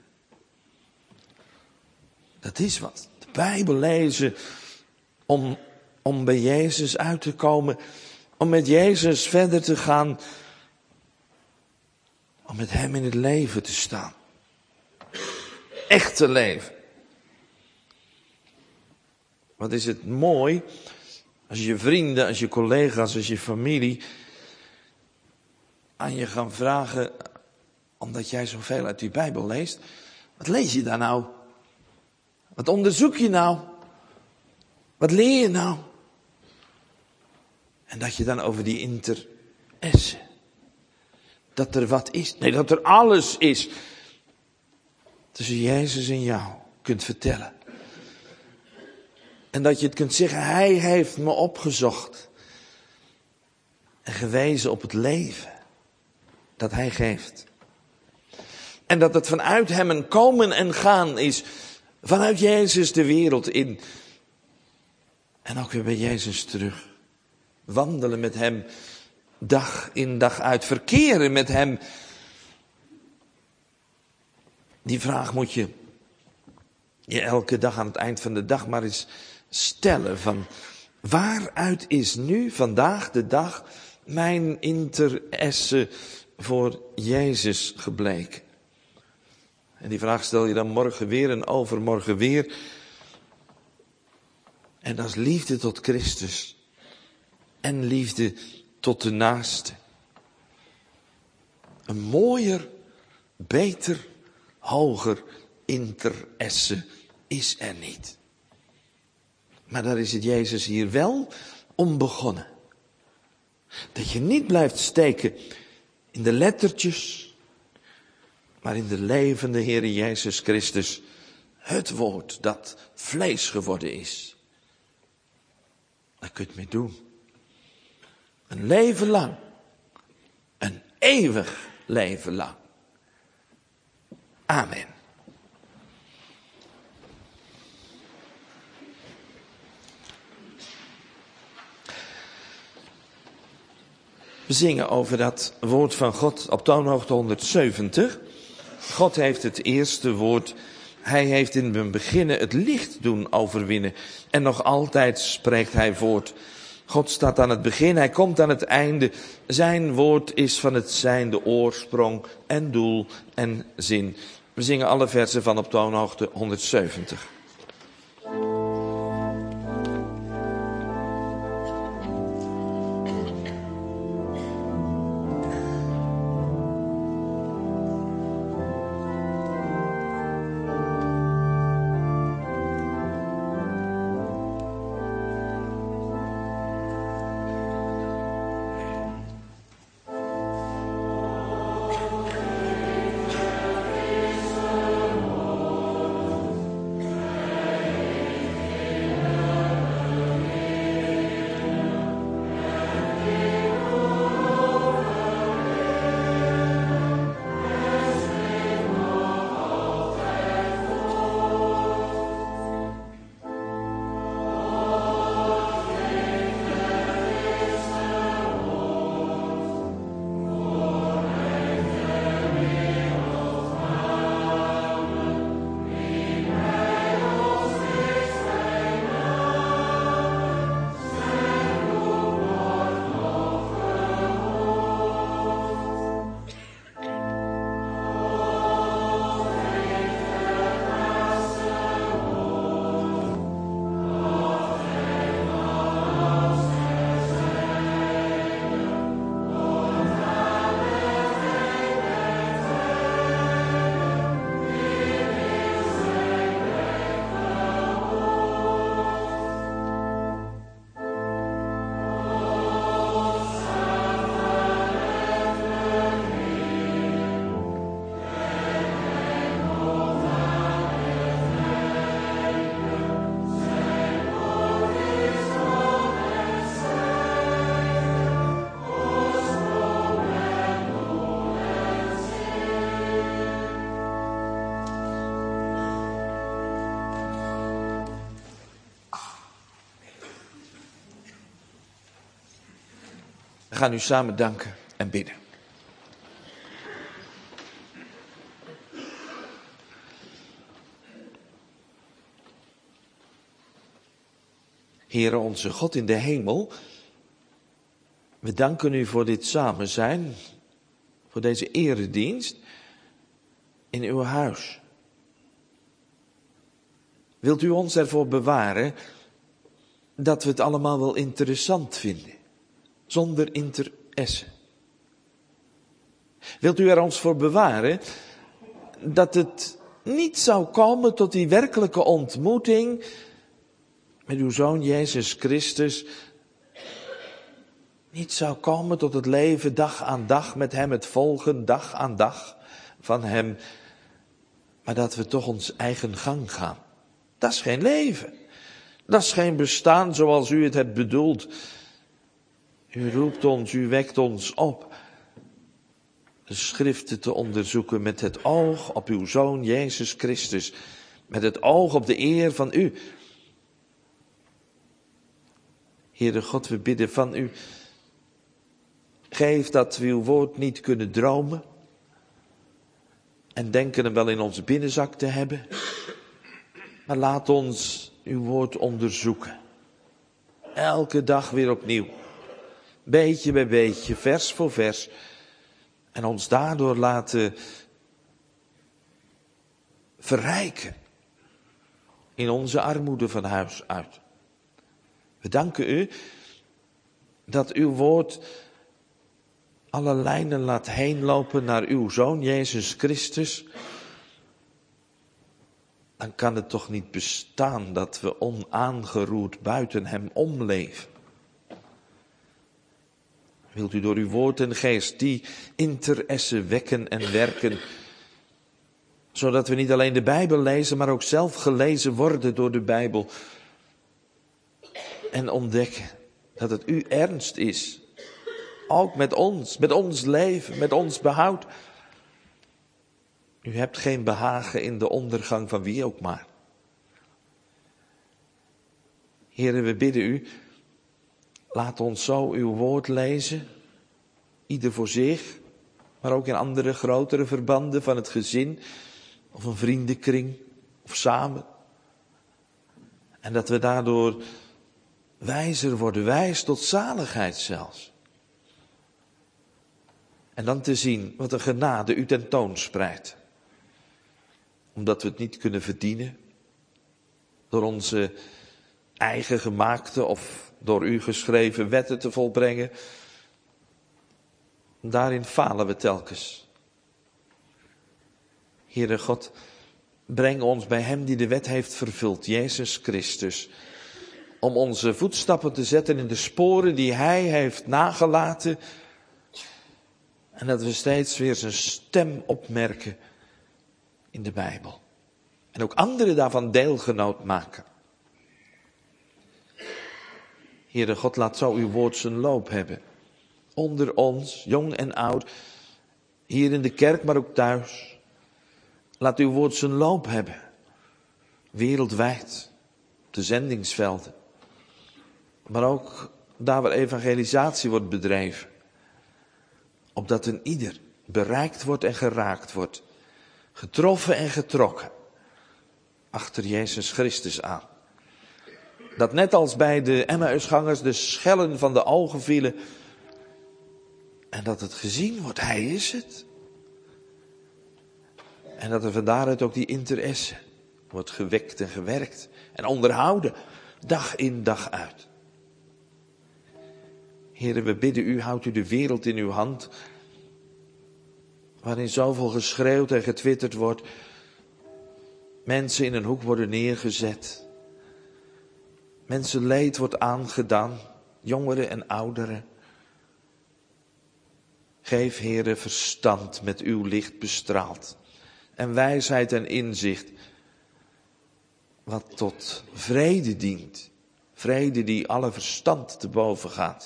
Dat is wat. De Bijbel lezen om, om bij Jezus uit te komen. Om met Jezus verder te gaan. Om met hem in het leven te staan. Echt te leven. Wat is het mooi. Als je vrienden, als je collega's, als je familie aan je gaan vragen. Omdat jij zoveel uit die Bijbel leest. Wat lees je daar nou? Wat onderzoek je nou? Wat leer je nou? En dat je dan over die interesse. Dat er wat is. Nee, dat er alles is. Tussen Jezus en jou kunt vertellen. En dat je het kunt zeggen, hij heeft me opgezocht. En gewezen op het leven. Dat hij geeft. En dat het vanuit hem een komen en gaan is. Vanuit Jezus de wereld in. En ook weer bij Jezus terug. Wandelen met hem. Dag in dag uit. Verkeren met hem. Die vraag moet je je elke dag aan het eind van de dag maar eens stellen. Van waaruit is nu vandaag de dag mijn interesse voor Jezus gebleken? En die vraag stel je dan morgen weer en overmorgen weer. En dat is liefde tot Christus. En liefde tot de naaste. Een mooier, beter, hoger interesse is er niet. Maar daar is het Jezus hier wel om begonnen. Dat je niet blijft steken in de lettertjes, maar in de levende Heer Jezus Christus, het woord dat vlees geworden is. Daar kun je het mee doen. Een leven lang. Een eeuwig leven lang. Amen. We zingen over dat woord van God op toonhoogte honderdzeventig. God heeft het eerste woord. Hij heeft in het begin het licht doen overwinnen. En nog altijd spreekt hij voort. God staat aan het begin, hij komt aan het einde. Zijn woord is van het zijn de oorsprong en doel en zin. We zingen alle versen van op toonhoogte honderdzeventig. We gaan u samen danken en bidden. Heere onze God in de hemel, we danken u voor dit samen zijn, voor deze eredienst in uw huis. Wilt u ons ervoor bewaren dat we het allemaal wel interessant vinden, zonder interesse? Wilt u er ons voor bewaren dat het niet zou komen tot die werkelijke ontmoeting met uw Zoon Jezus Christus, niet zou komen tot het leven dag aan dag met hem, het volgen dag aan dag van hem, maar dat we toch ons eigen gang gaan. Dat is geen leven. Dat is geen bestaan zoals u het hebt bedoeld. U roept ons, u wekt ons op de schriften te onderzoeken met het oog op uw Zoon Jezus Christus, met het oog op de eer van u. Heere God, we bidden van u, geef dat we uw woord niet kunnen dromen en denken hem wel in onze binnenzak te hebben, maar laat ons uw woord onderzoeken. Elke dag weer opnieuw, beetje bij beetje, vers voor vers, en ons daardoor laten verrijken in onze armoede van huis uit. We danken u dat uw woord alle lijnen laat heenlopen naar uw Zoon Jezus Christus. Dan kan het toch niet bestaan dat we onaangeroerd buiten hem omleven. Wilt u door uw woord en geest die interesse wekken en werken, zodat we niet alleen de Bijbel lezen, maar ook zelf gelezen worden door de Bijbel. En ontdekken dat het u ernst is. Ook met ons, met ons leven, met ons behoud. U hebt geen behagen in de ondergang van wie ook maar. Heere, we bidden u, laat ons zo uw woord lezen. Ieder voor zich, maar ook in andere grotere verbanden van het gezin. Of een vriendenkring, of samen. En dat we daardoor wijzer worden, wijs tot zaligheid zelfs. En dan te zien wat een genade u tentoonspreidt. Omdat we het niet kunnen verdienen. Door onze eigen gemaakte of door u geschreven wetten te volbrengen. Daarin falen we telkens. Heere God, breng ons bij hem die de wet heeft vervuld, Jezus Christus. Om onze voetstappen te zetten in de sporen die hij heeft nagelaten. En dat we steeds weer zijn stem opmerken in de Bijbel. En ook anderen daarvan deelgenoot maken. Heere God, laat zo uw woord zijn loop hebben. Onder ons, jong en oud. Hier in de kerk, maar ook thuis. Laat uw woord zijn loop hebben. Wereldwijd. Op de zendingsvelden. Maar ook daar waar evangelisatie wordt bedreven. Opdat een ieder bereikt wordt en geraakt wordt. Getroffen en getrokken. Achter Jezus Christus aan. Dat net als bij de Emmausgangers de schellen van de ogen vielen. En dat het gezien wordt, hij is het. En dat er van daaruit ook die interesse wordt gewekt en gewerkt. En onderhouden, dag in dag uit. Heren, we bidden u, houdt u de wereld in uw hand. Waarin zoveel geschreeuwd en getwitterd wordt. Mensen in een hoek worden neergezet. Mensen leed wordt aangedaan. Jongeren en ouderen. Geef, Heere, verstand met uw licht bestraald. En wijsheid en inzicht. Wat tot vrede dient. Vrede die alle verstand te boven gaat.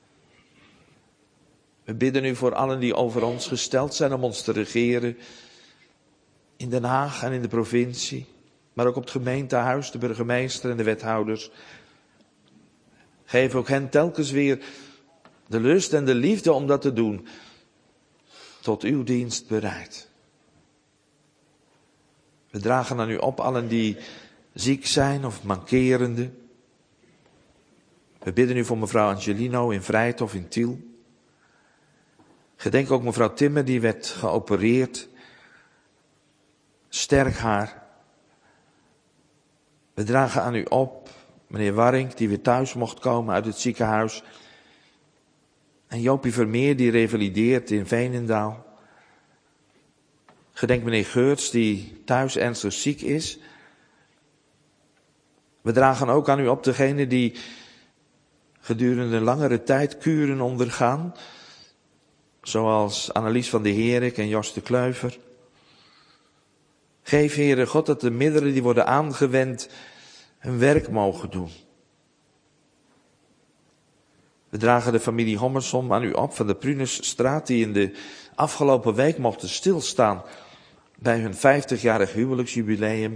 We bidden u voor allen die over ons gesteld zijn om ons te regeren. In Den Haag en in de provincie. Maar ook op het gemeentehuis, de burgemeester en de wethouders. Geef ook hen telkens weer de lust en de liefde om dat te doen, tot uw dienst bereid. We dragen aan u op allen die ziek zijn of mankerende. We bidden u voor mevrouw Angelino in Vrijthof in Tiel. Gedenk ook mevrouw Timmer, die werd geopereerd. Sterk haar. We dragen aan u op meneer Warink, die weer thuis mocht komen uit het ziekenhuis. En Jopie Vermeer, die revalideert in Veenendaal. Gedenk meneer Geurts, die thuis ernstig ziek is. We dragen ook aan u op degenen die gedurende langere tijd kuren ondergaan. Zoals Annelies van der Herik en Jos de Kluiver. Geef, Heere God, dat de middelen die worden aangewend hun werk mogen doen. We dragen de familie Hommersom aan u op van de Prunusstraat, die in de afgelopen week mochten stilstaan bij hun vijftigjarig huwelijksjubileum.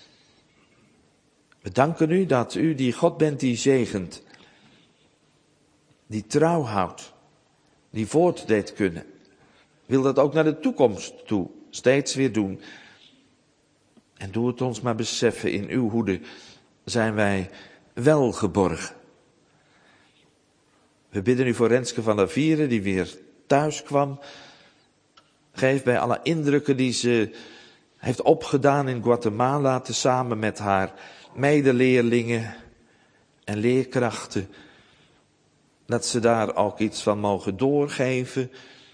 We danken u dat u die God bent die zegent, die trouw houdt, die voort deed kunnen. Wil dat ook naar de toekomst toe steeds weer doen. En doe het ons maar beseffen, in uw hoede zijn wij wel geborgen. We bidden u voor Renske van der Vieren, die weer thuis kwam. Geef bij alle indrukken die ze heeft opgedaan in Guatemala, tezamen met haar medeleerlingen en leerkrachten, dat ze daar ook iets van mogen doorgeven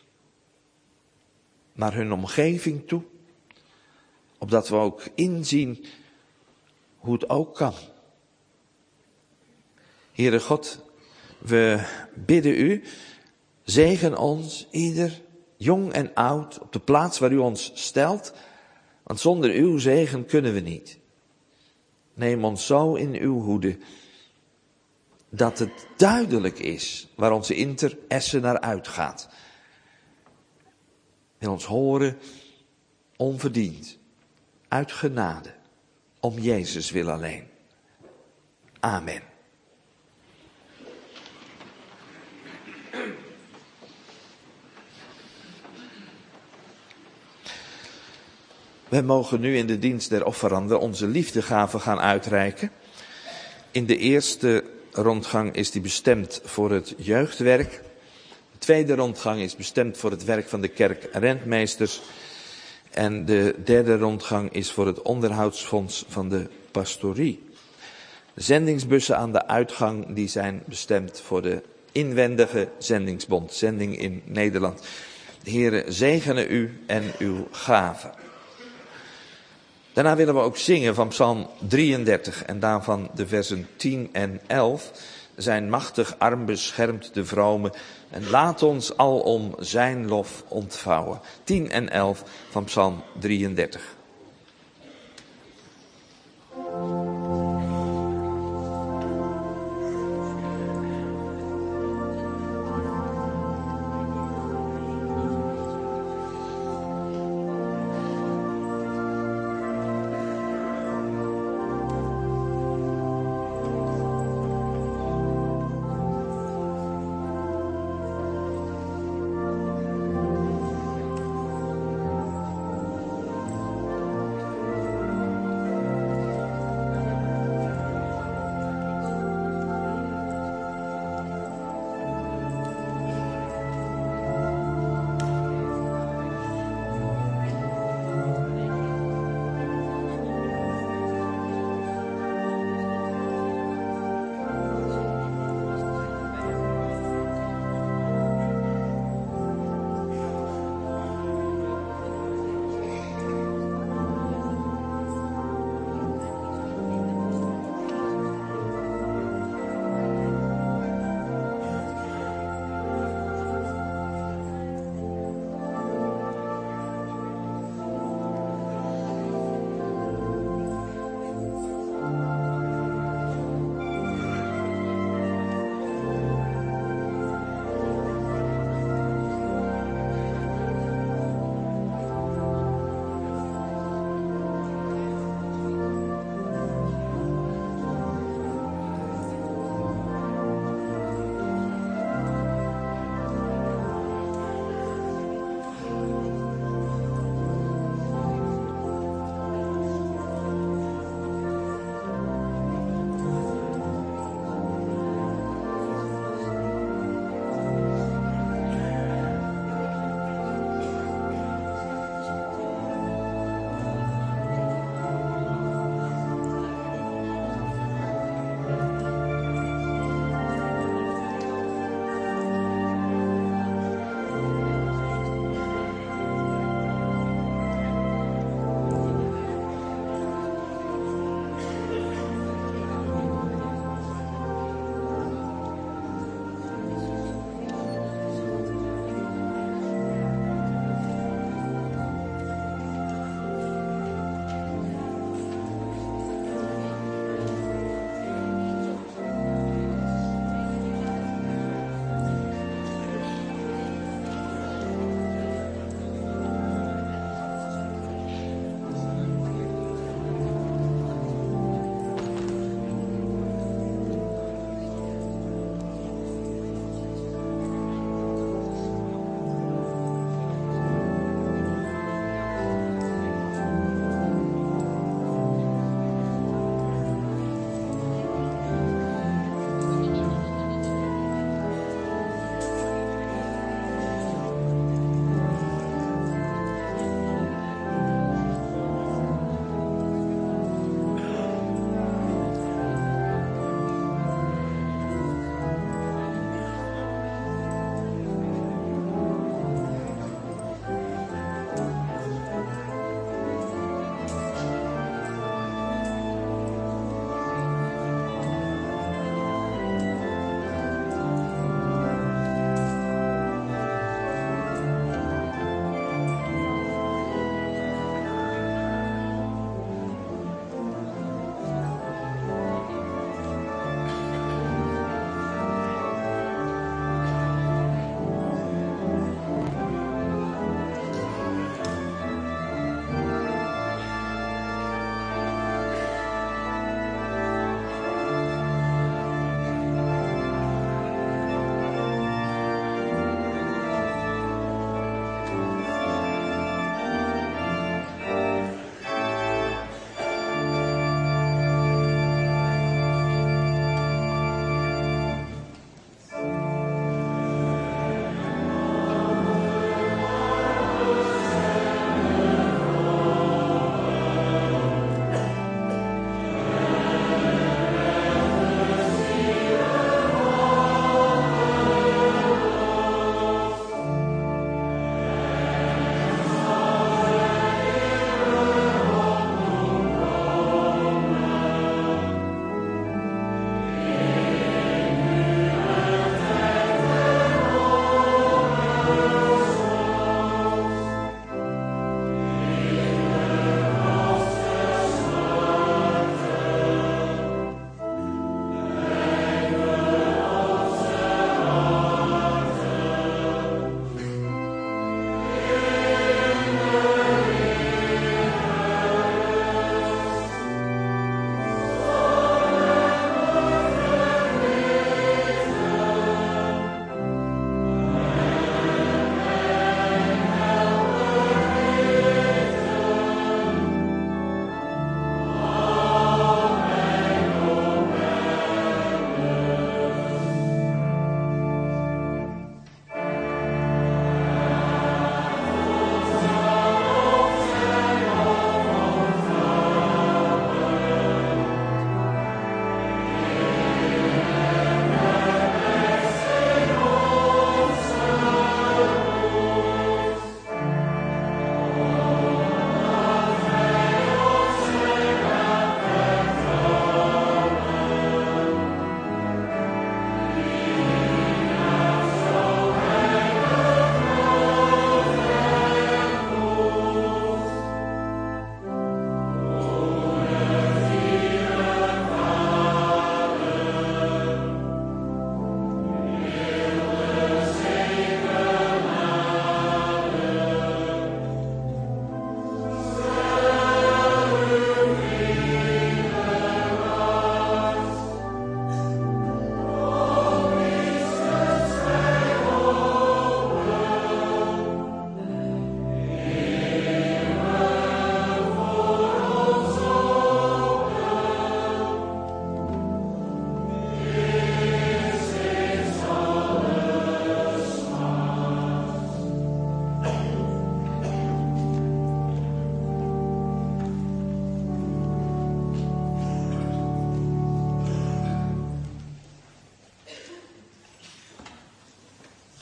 naar hun omgeving toe. Opdat we ook inzien hoe het ook kan. Heere God, we bidden u, zegen ons, ieder, jong en oud, op de plaats waar u ons stelt. Want zonder uw zegen kunnen we niet. Neem ons zo in uw hoede, dat het duidelijk is waar onze interesse naar uitgaat. Wil ons horen, onverdiend, uit genade, om Jezus wil alleen. Amen. Wij mogen nu in de dienst der offeranden onze liefdegave gaan uitreiken. In de eerste rondgang is die bestemd voor het jeugdwerk. De tweede rondgang is bestemd voor het werk van de kerkrentmeesters. En de derde rondgang is voor het onderhoudsfonds van de pastorie. De zendingsbussen aan de uitgang die zijn bestemd voor de inwendige zendingsbond, zending in Nederland. De Heere zegene u en uw gave. Daarna willen we ook zingen van Psalm drieëndertig en daarvan de versen tien en elf. Zijn machtig arm beschermt de vrome en laat ons alom zijn lof ontvouwen. tien en elf van Psalm drieëndertig.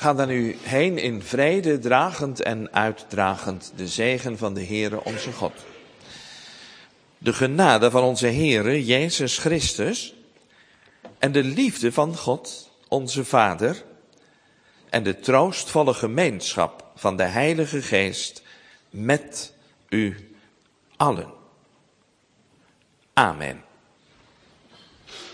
Ga dan nu heen in vrede, dragend en uitdragend de zegen van de Heere onze God. De genade van onze Heere Jezus Christus en de liefde van God, onze Vader, en de troostvolle gemeenschap van de Heilige Geest met u allen. Amen.